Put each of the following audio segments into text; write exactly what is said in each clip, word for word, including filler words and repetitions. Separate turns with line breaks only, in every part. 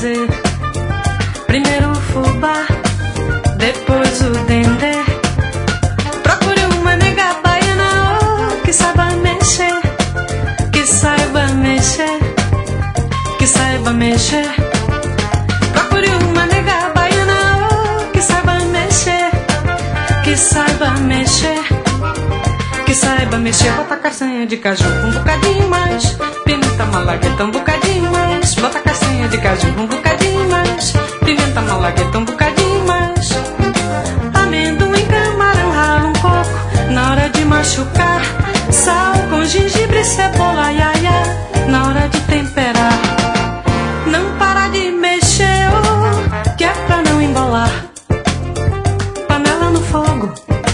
fazer. Primeiro o fubá, depois o dendê. Procure uma nega baiana, oh, que saiba mexer, que saiba mexer, que saiba mexer. Procure uma nega baiana, oh, que saiba mexer, que saiba mexer, que saiba mexer. Bota castanha de caju um bocadinho mais, pimenta malagueta um bocadinho mais. Bota castanha de caju um bocadinho mais, pimenta malagueta um bocadinho mais. Amendoim, camarão, rala um pouco na hora de machucar. Sal com gengibre, cebola, iaia, na hora de temperar. Não para de mexer, oh, que é pra não embolar. Panela no fogo,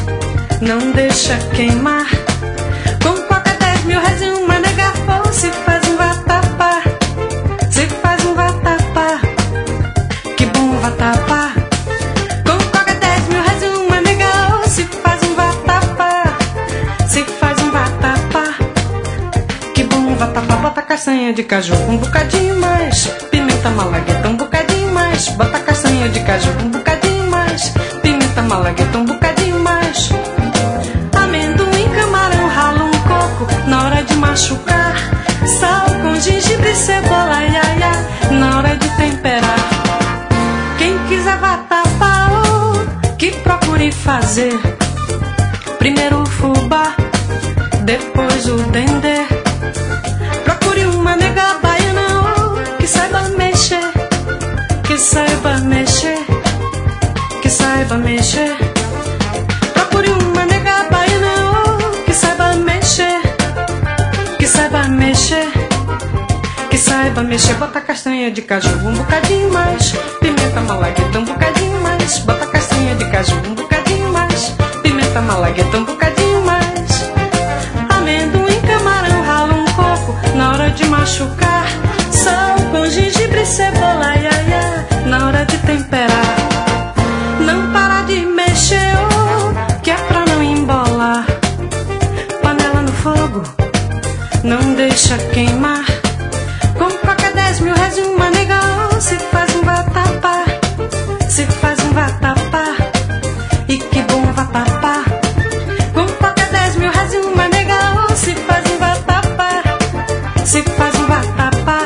não deixa queimar. Com coca dez mil reais e uma nega, oh, se faz um vatapá, se faz um vatapá, que bom vatapá. Com coca dez mil reais e uma nega, oh, se faz um vatapá, se faz um vatapá, que bom vatapá. Bota castanha de caju um bocadinho mais, pimenta malagueta um bocadinho mais. Bota castanha de caju um bocadinho mais, pimenta malagueta um bocadinho mais. Amendoim, camarão, rala um coco na hora de machucar. Sal com gengibre, cebola, iaia, na hora de temperar. Quem quiser vatapá, oh, que procure fazer. Primeiro o fubá, depois o dendê. Procure uma nega baiana, oh, que saiba mexer, que saiba mexer, que saiba mexer. Procure uma nega baiana, oh, que saiba mexer, que saiba mexer, que saiba mexer. Bota castanha de caju um bocadinho mais, pimenta malagueta um bocadinho mais. Bota castanha de caju um bocadinho mais, pimenta malagueta um bocadinho mais. Amendoim, camarão, rala um coco na hora de machucar. Sal com gengibre, cebola, iaia, na hora de temperar. Não para de mexer, oh, que é pra não embolar. Panela no fogo, não deixa queimar. Com coca dez mil reais e uma nega, oh, se faz um vatapá, se faz um vatapá, e que bom vatapá. Com coca dez mil reais e uma nega, oh, se faz um vatapá, se faz um vatapá,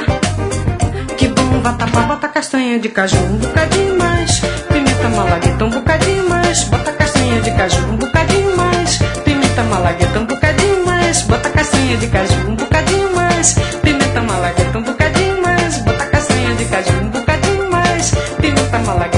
que bom vatapá. Bota castanha de caju um bocadinho mais, pimenta malagueta um bocadinho mais. Bota castanha de caju um bocadinho mais, pimenta malagueta um bocadinho mais. Bota castanha de caju um bocadinho mais, pimenta malagueta um bocadinho mais. Bota castanha de caju um bocadinho mais, pimenta malagueta.